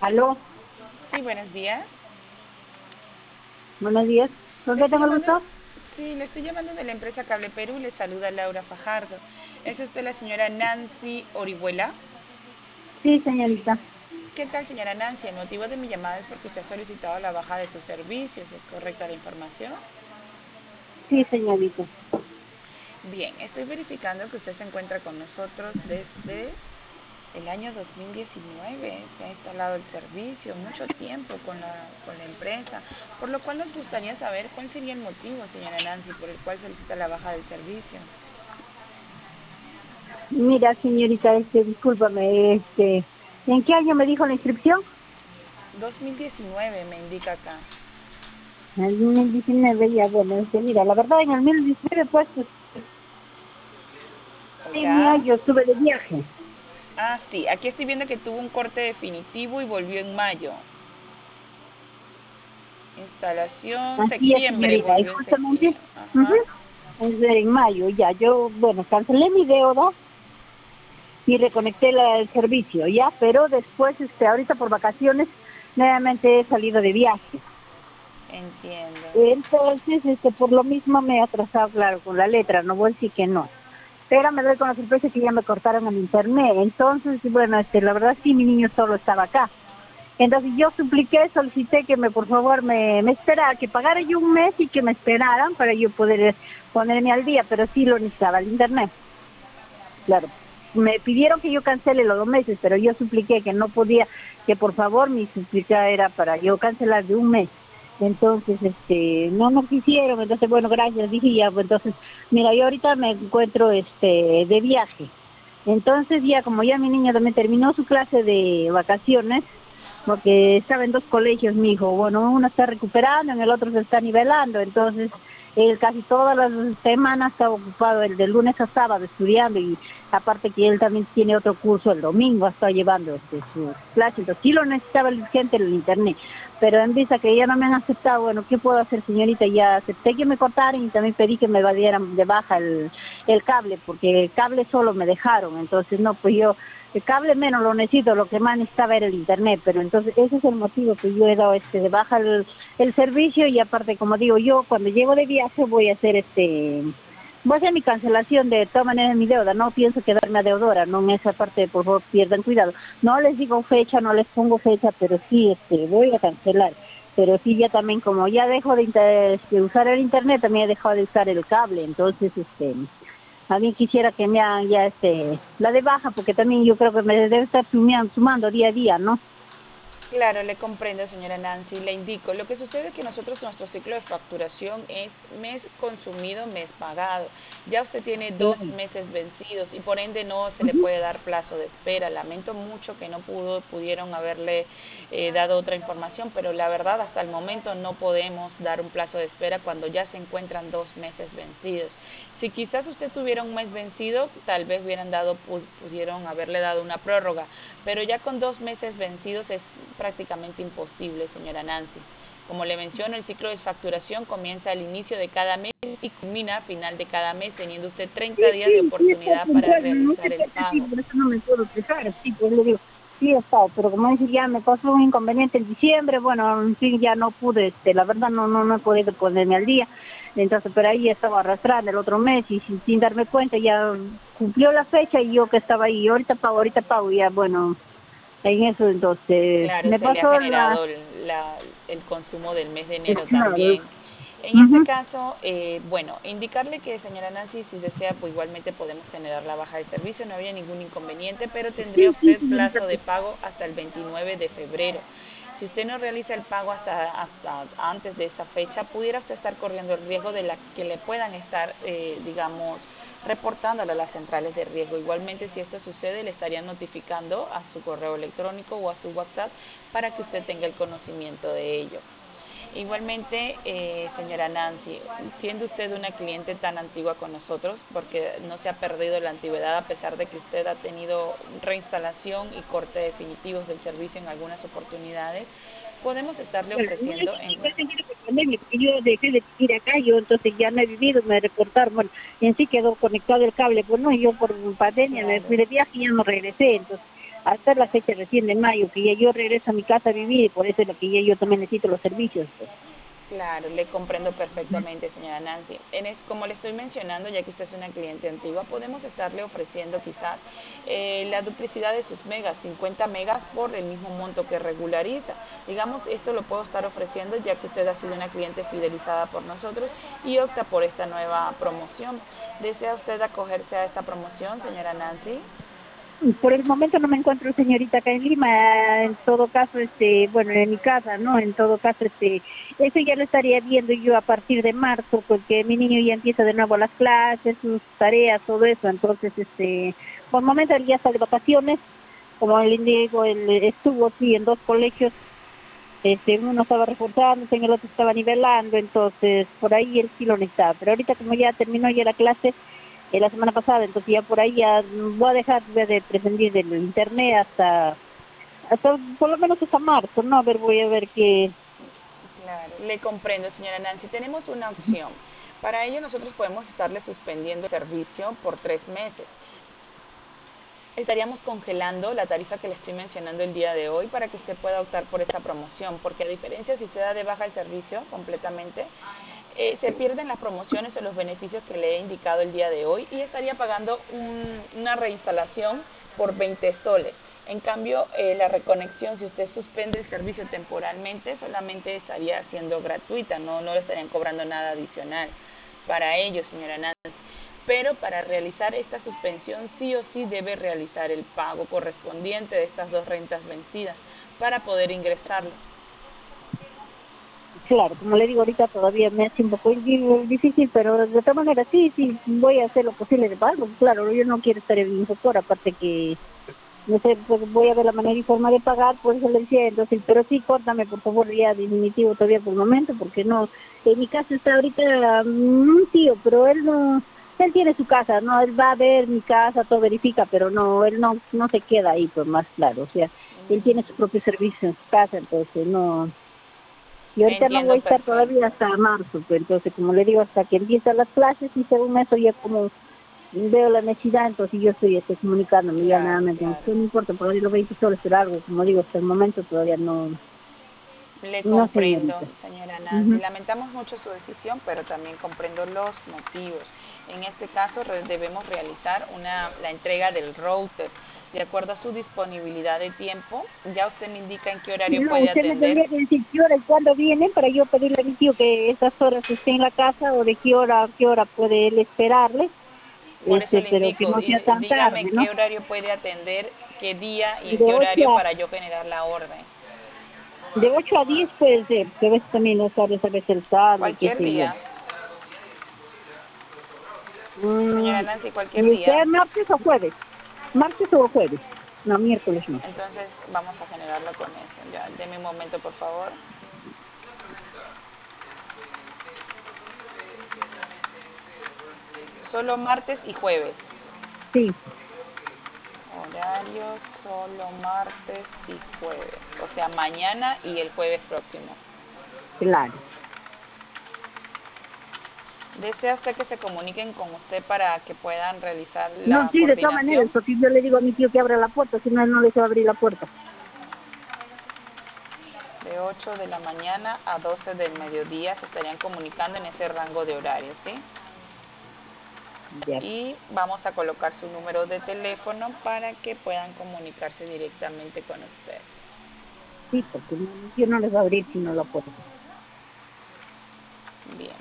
Aló, Sí, buenos días. buenos días. ¿Con Le qué estoy tengo el llamando, gusto? sí, le estoy llamando de la empresa Cable Perú. Le saluda Laura Fajardo. ¿Es usted la señora Nancy Orihuela? Sí, señorita. ¿Qué tal, señora Nancy? El motivo de mi llamada es porque usted ha solicitado la baja de sus servicios. ¿Es correcta la información? Sí, señorita. Bien, estoy verificando que usted se encuentra con nosotros desde el año 2019. Se ha instalado el servicio, mucho tiempo con la empresa, por lo cual nos gustaría saber cuál sería el motivo, señora Nancy, por el cual solicita la baja del servicio. Mira, señorita, discúlpame, ¿en qué año me dijo la inscripción? 2019 me indica acá. En el 2019, ya, bueno, mira, la verdad, en el 2019, pues, pandemia, Ya. yo estuve de viaje. Ah, sí, aquí estoy viendo que tuvo un corte definitivo y volvió en mayo. Instalación, Así es, septiembre, señorita, y volvió en justamente, septiembre. ujú, Ajá. en mayo, ya, yo, bueno, cancelé mi deuda y reconecté el servicio, ya, pero después, ahorita por vacaciones, nuevamente he salido de viaje. Entiendo. Entonces, por lo mismo me he atrasado, claro, con la letra, no voy a decir que no. Pero me doy con la sorpresa que ya me cortaron el internet. Entonces, bueno, la verdad sí, mi niño solo estaba acá. Entonces yo supliqué, solicité que por favor me esperara, que pagara yo un mes y que me esperaran para yo poder ponerme al día, pero sí lo necesitaba el internet, claro. Me pidieron que yo cancele los 2 meses, pero yo supliqué que no podía, que por favor mi súplica era para yo cancelar de un mes. Entonces, no quisieron, entonces, bueno, gracias, dije ya, pues entonces, mira, yo ahorita me encuentro, de viaje. Entonces, ya como ya mi niño también terminó su clase de vacaciones, porque estaba en dos colegios, mi hijo, bueno, uno está recuperando, en el otro se está nivelando, entonces, él casi todas las semanas está ocupado, el de lunes a sábado estudiando y aparte que él también tiene otro curso el domingo, está llevando su clase, entonces sí lo necesitaba el urgente el internet, pero en vista que ya no me han aceptado, bueno, ¿qué puedo hacer, señorita? Ya acepté que me cortaran y también pedí que me dieran de baja el cable, porque el cable solo me dejaron, entonces no, pues yo, el cable menos lo necesito, lo que más necesitaba era el internet, pero entonces ese es el motivo que yo he dado de baja el servicio y aparte, como digo, yo cuando llego de viaje voy a hacer voy a hacer mi cancelación de todas maneras mi deuda, no pienso quedarme a deudora, no en esa parte, por favor, pierdan cuidado. No les digo fecha, no les pongo fecha, pero sí, voy a cancelar. Pero sí, ya también, como ya dejo de usar el internet, también he dejado de usar el cable, entonces, también quisiera que me hagan ya, la de baja, porque también yo creo que me debe estar sumando día a día, ¿no? Claro, le comprendo, señora Nancy. Le indico, lo que sucede es que nosotros, nuestro ciclo de facturación es mes consumido, mes pagado. Ya usted tiene dos Claro. meses vencidos y por ende no se le Ujú. puede dar plazo de espera. Lamento mucho que no pudieron haberle dado otra información, pero la verdad hasta el momento no podemos dar un plazo de espera cuando ya se encuentran 2 meses vencidos. Si quizás usted tuviera un mes vencido, tal vez pudieron haberle dado una prórroga, pero ya con 2 meses vencidos es prácticamente imposible, señora Nancy. Como le menciono, el ciclo de facturación comienza al inicio de cada mes y culmina a final de cada mes, teniendo usted Sí, 30 días de sí, está oportunidad para puntual, no realizar sé el por qué sí, pago. por eso no me puedo quejar, sí, pues le digo, sí he estado, pero como dice, ya me pasó un inconveniente en diciembre, bueno, en fin, ya no pude, la verdad no he podido ponerme al día, entonces, pero ahí estaba arrastrando el otro mes y sin darme cuenta ya cumplió la fecha y yo que estaba ahí, ahorita pago, ya bueno, en eso entonces, Claro, me se le ha pasó generado el consumo del mes de enero claro, también. En este ujú. caso, bueno, indicarle que, señora Nancy, si desea, pues igualmente podemos generar la baja de servicio, no habría ningún inconveniente, pero tendría Sí, usted señorita, plazo de pues, pago hasta el 29 de febrero. Si usted no realiza el pago hasta antes de esa fecha, pudiera usted estar corriendo el riesgo de que le puedan estar, digamos, reportándolo a las centrales de riesgo. Igualmente, si esto sucede, le estarían notificando a su correo electrónico o a su WhatsApp para que usted tenga el conocimiento de ello. Igualmente, señora Nancy, siendo usted una cliente tan antigua con nosotros, porque no se ha perdido la antigüedad a pesar de que usted ha tenido reinstalación y corte definitivos del servicio en algunas oportunidades, podemos estarle bueno, no es ofreciendo que en... fue seguido por pandemia, porque yo dejé de vivir acá, yo entonces ya no he vivido, me reportaron, bueno, en sí quedó conectado el cable, pues no, yo por pandemia me Claro. fui de viaje y ya no regresé, entonces hasta la fecha recién de mayo, que ya yo regreso a mi casa a vivir y por eso es lo que ya yo también necesito los servicios. Pues. Claro, le comprendo perfectamente, señora Nancy. Como le estoy mencionando, ya que usted es una cliente antigua, podemos estarle ofreciendo quizás la duplicidad de sus megas, 50 megas por el mismo monto que regulariza. Digamos, esto lo puedo estar ofreciendo ya que usted ha sido una cliente fidelizada por nosotros y opta por esta nueva promoción. ¿Desea usted acogerse a esta promoción, señora Nancy? Por el momento no me encuentro, señorita, acá en Lima. En todo caso, bueno, en mi casa, ¿no? En todo caso, eso ya lo estaría viendo yo a partir de marzo, porque mi niño ya empieza de nuevo las clases, sus tareas, todo eso. Entonces, por el momento él ya está de vacaciones. Como él indico, él estuvo sí en dos colegios. Uno estaba reforzándose, en el otro estaba nivelando, entonces por ahí él sí lo necesitaba. Pero ahorita como ya terminó ya la clase, la semana pasada, entonces ya por ahí ya voy a dejar de prescindir del internet hasta por lo menos hasta marzo, ¿no? A ver, voy a ver qué. Claro, le comprendo, señora Nancy. Tenemos una opción. Para ello nosotros podemos estarle suspendiendo el servicio por 3 meses. Estaríamos congelando la tarifa que le estoy mencionando el día de hoy para que usted pueda optar por esta promoción, porque a diferencia si usted da de baja el servicio completamente, se pierden las promociones o los beneficios que le he indicado el día de hoy y estaría pagando una reinstalación por 20 soles. En cambio, la reconexión, si usted suspende el servicio temporalmente, solamente estaría siendo gratuita, no le estarían cobrando nada adicional para ello, señora Nancy. Pero para realizar esta suspensión sí o sí debe realizar el pago correspondiente de estas dos rentas vencidas para poder ingresarlo. Claro, como le digo ahorita todavía me hace un poco difícil, pero de todas maneras sí, voy a hacer lo posible de pago. Claro, yo no quiero estar en mi sector, aparte que no sé, pues voy a ver la manera y forma de pagar, por eso le decía, entonces, pero sí, córtame por favor ya definitivo todavía por el momento, porque no, en mi casa está ahorita un tío, pero él tiene su casa, no, él va a ver mi casa, todo verifica, pero no, él no se queda ahí, pues más claro, o sea, él tiene su propio servicio en su casa, entonces no, y ahorita no voy Entiendo a estar todavía perfecto. hasta marzo, pues entonces como le digo, hasta que empiezan las clases y según eso ya como veo la necesidad, entonces yo estoy comunicándome ya nada Claro, más, claro. no importa, por ahí los 20 soles, pero algo, como digo, hasta el momento todavía no, Le no comprendo, señorita. señora Nancy. Ujú. Lamentamos mucho su decisión, pero también comprendo los motivos. En este caso debemos realizar la entrega del router. De acuerdo a su disponibilidad de tiempo, ya usted me indica en qué horario No, puede usted me atender. tendría que decir qué hora y cuándo viene para yo pedirle a mi tío que estas horas esté en la casa o de qué hora puede él esperarle, Por eso le pero que indico, no sea tan dígame tarde, en ¿no? qué horario puede atender, qué día y en De qué 8 horario a, para yo generar la orden. de 8 a 10 puede ser, que a veces también no sabe, a veces el tarde, qué Cualquier sé yo. día, señora Mm, Nancy, cualquier ¿y día. usted martes o jueves? ¿Martes o jueves? No, miércoles no. Entonces vamos a generarlo con eso. Ya, deme un momento, por favor. Solo martes y jueves. Sí, Horario solo martes y jueves. O sea, mañana y el jueves próximo. claro. ¿Desea usted que se comuniquen con usted para que puedan realizar No, la sí, de todas maneras, coordinación? porque yo le digo a mi tío que abra la puerta, si no, él no le va a abrir la puerta. De 8 de la mañana a 12 del mediodía se estarían comunicando en ese rango de horario, ¿sí? Ya, Y vamos a colocar su número de teléfono para que puedan comunicarse directamente con usted. sí, porque no, mi tío no les va a abrir si no la puerta. Bien.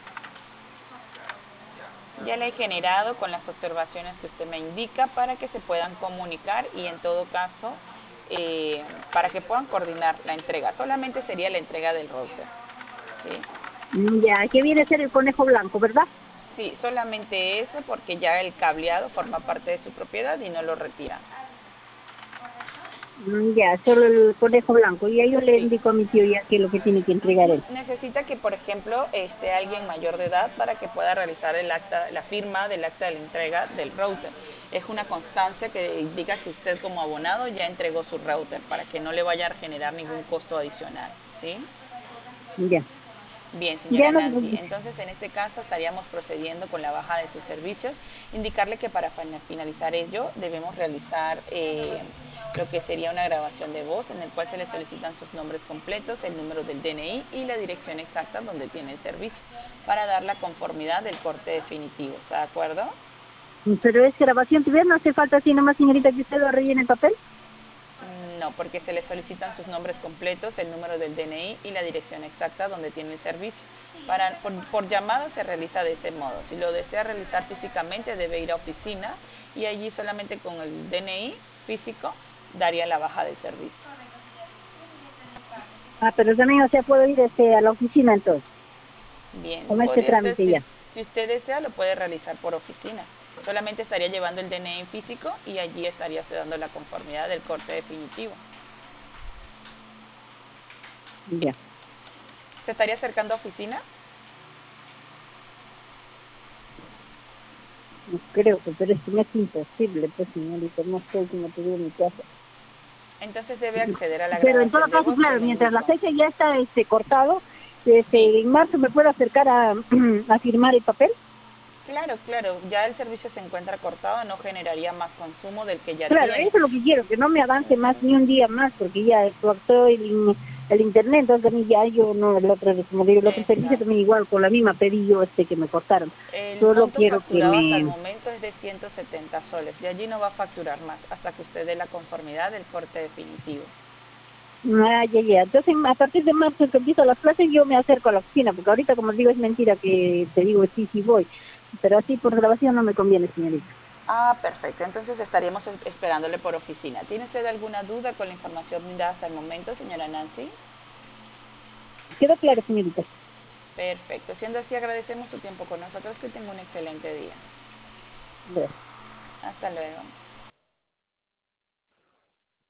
Ya le he generado con las observaciones que usted me indica para que se puedan comunicar y en todo caso para que puedan coordinar la entrega. Solamente sería la entrega del router. ¿Sí? Ya, que viene a ser el conejo blanco, ¿verdad? Sí, solamente eso porque ya el cableado forma parte de su propiedad y no lo retiran. Ya, solo el conejo blanco. Y ahí yo le Sí. indico a mi tío ya qué es lo que tiene que entregar él. Necesita que, por ejemplo, esté alguien mayor de edad para que pueda realizar el acta, la firma del acta de la entrega del router. Es una constancia que indica que usted como abonado ya entregó su router para que no le vaya a generar ningún costo adicional, ¿sí? Ya, Bien, Ya señora no se Nancy, preocupe. entonces en este caso estaríamos procediendo con la baja de sus servicios. Indicarle que para finalizar ello debemos realizar lo que sería una grabación de voz en el cual se le solicitan sus nombres completos, el número del DNI y la dirección exacta donde tiene el servicio para dar la conformidad del corte definitivo. ¿Está de acuerdo? Pero es grabación, ¿tú ves? No hace falta así nomás, señorita, que usted lo rellene el papel. No, porque se le solicitan sus nombres completos, el número del DNI y la dirección exacta donde tiene el servicio. Por llamada se realiza de ese modo. Si lo desea realizar físicamente, debe ir a oficina y allí solamente con el DNI físico daría la baja del servicio. Ah, pero también, o sea, puedo ir a la oficina entonces, Bien, con este podría ser, trámite si, ya. si usted desea, lo puede realizar por oficina. Solamente estaría llevando el DNI físico y allí estaría usted dando la conformidad del corte definitivo. Ya. ¿Se estaría acercando a oficina? No creo, pero es que me es imposible, pues, señorita, no estoy, como te digo, en mi casa. Entonces debe acceder a la Pero en todo grabación de caso, voz que claro, le mientras la indico. fecha ya está cortado, Sí, en marzo me puedo acercar a, a firmar el papel. claro, claro. Ya el servicio se encuentra cortado, no generaría más consumo del que ya Claro, tiene. eso es lo que quiero, que no me avance más ni un día más, porque ya cortó el internet, entonces a mí ya yo no, el otro, como digo, el otro servicio Exacto. también igual, con la misma pedí yo que me cortaron. El Solo monto quiero que facturado hasta el me... momento es de 170 soles. De allí no va a facturar más hasta que usted dé la conformidad del corte definitivo. Ah, ya, ya. Entonces, a partir de marzo que empiezo las clases, yo me acerco a la oficina, porque ahorita, como digo, es mentira que te digo sí, sí voy. Pero así por grabación no me conviene, señorita. Ah, perfecto. Entonces estaríamos esperándole por oficina. ¿Tiene usted alguna duda con la información brindada hasta el momento, señora Nancy? Quedó claro, señorita. Perfecto. Siendo así, agradecemos su tiempo con nosotros. Que tenga un excelente día. Gracias. Hasta luego.